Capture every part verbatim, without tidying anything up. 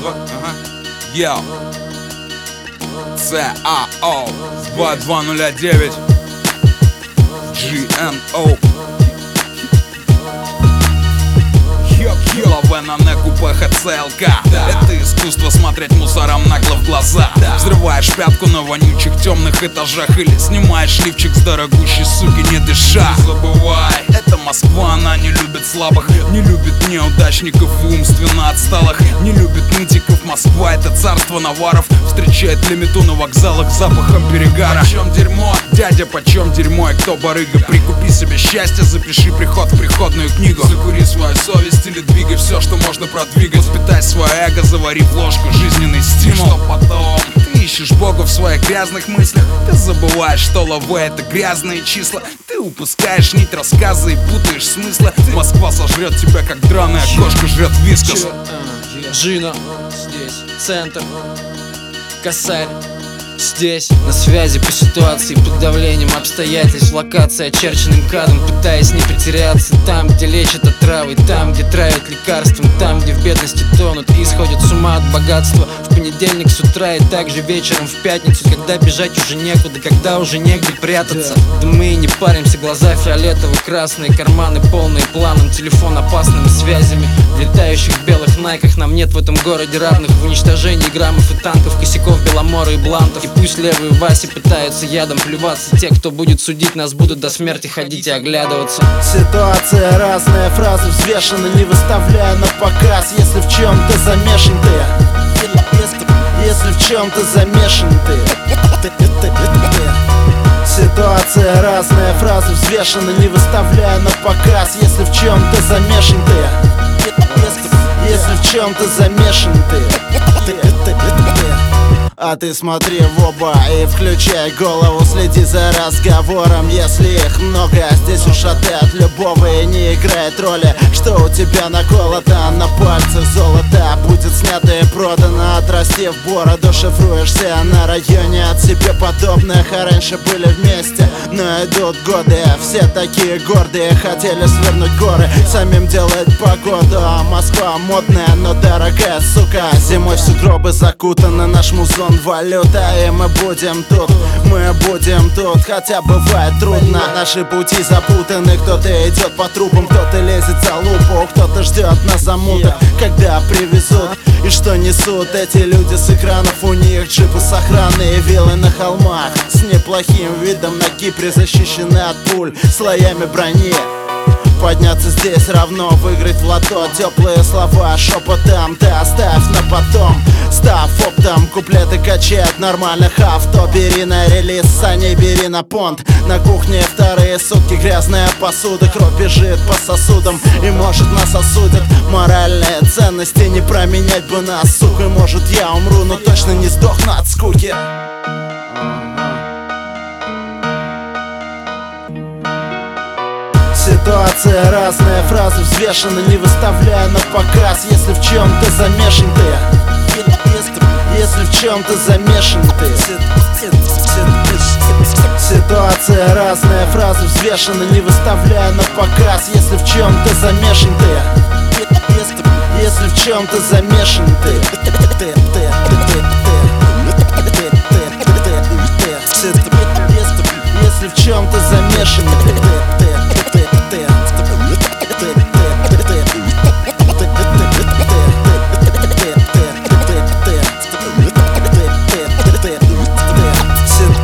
два, ага. Йоу. Це А О два два нуль девять Джи Ен О. Лавена не купе Х Ц Л К. Это искусство смотреть мусорам нагло в глаза. Взрываешь пятку на вонючих темных этажах или снимаешь лифчик с дорогущей суки, не дыша. Не забывай, это Москва, она не любит слабых, не любит неудачников и умственно отсталых, не любит нытиков. Москва — это царство наваров, встречает лимиту на вокзалах с запахом перегара. Почем дерьмо? Дядя, почем дерьмо? И кто барыга? Прикупи себе счастье, запиши приход в приходную книгу. Закури свою совесть или двигай все, что можно продвигать. Воспитай свое эго, завари в ложку жизненный стимул. Что потом? Ты ищешь Бога в своих грязных мыслях. Ты забываешь, что лавэ — это грязные числа. Ты упускаешь нить рассказа и путаешь смысла. Москва сожрет тебя, как драная кошка жрет вискас. Джино, здесь центр, косарь. Здесь, на связи по ситуации, под давлением обстоятельств. Локация очерченным кадом, пытаясь не потеряться. Там, где лечат отравой, там, где травят лекарством. Там, где в бедности тонут и сходят с ума от богатства. В понедельник с утра и также вечером в пятницу, когда бежать уже некуда, когда уже негде прятаться. Да мы и не паримся, глаза фиолетово-красные, карманы полные планом, телефон опасными связями. В летающих белых найках нам нет в этом городе равных. В уничтожении граммов и танков, косяков, Беломора и блантов. И пусть левые Васи пытаются ядом плеваться, те, кто будет судить нас, будут до смерти ходить и оглядываться. Ситуация разная, фразы взвешены, не выставляя на показ. Если в чем-то замешан ты, если, если в чем-то замешан ты, ситуация разная, фразы взвешены, не выставляя на показ. Если в чем-то замешан ты, если, если в чем-то замешан ты, а ты смотри в оба и включай голову, следи за разговором. Если их много, здесь уж а ты от любого и не играет роли, что у тебя наколото, на пальцах золото будет снято и продано. Отрастив бороду, шифруешься на районе от себе подобных, а раньше были вместе, но идут годы. Все такие гордые, хотели свернуть горы, самим делать погоду. А Москва модная, но дорогая, сука. Зимой в сугробы закутаны, наш музон валюта, и мы будем тут, мы будем тут. Хотя бывает трудно, наши пути запутаны. Кто-то идет по трубам, кто-то лезет за лупу, кто-то ждет на замутах, когда привезут. И что несут эти люди с экранов? У них джипы с охраной и виллы на холмах, с неплохим видом на Кипре, защищены от пуль слоями брони. Подняться здесь равно выиграть в лото. Теплые слова шепотом ты оставь на потом. Став оптом, куплеты качают нормальных авто. Бери на релиз, а не бери на понт. На кухне вторые сутки грязная посуда. Кровь бежит по сосудам и может нас осудят. Моральные ценности не променять бы нас, сука. Может я умру, но точно не сдохну от скуки. Ситуация разная, фразы взвешены, не выставляя на показ. Если в чем-то замешан ты, если, если в чем-то замешан ты, ситуация разная, фразы взвешены, не выставляя на показ. Если в чем-то замешан ты, если, если в чем-то замешан ты, если в чем-то замешан ты.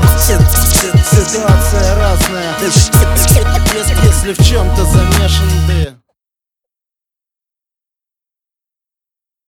Ситуация разная, если, если в чем-то замешан ты.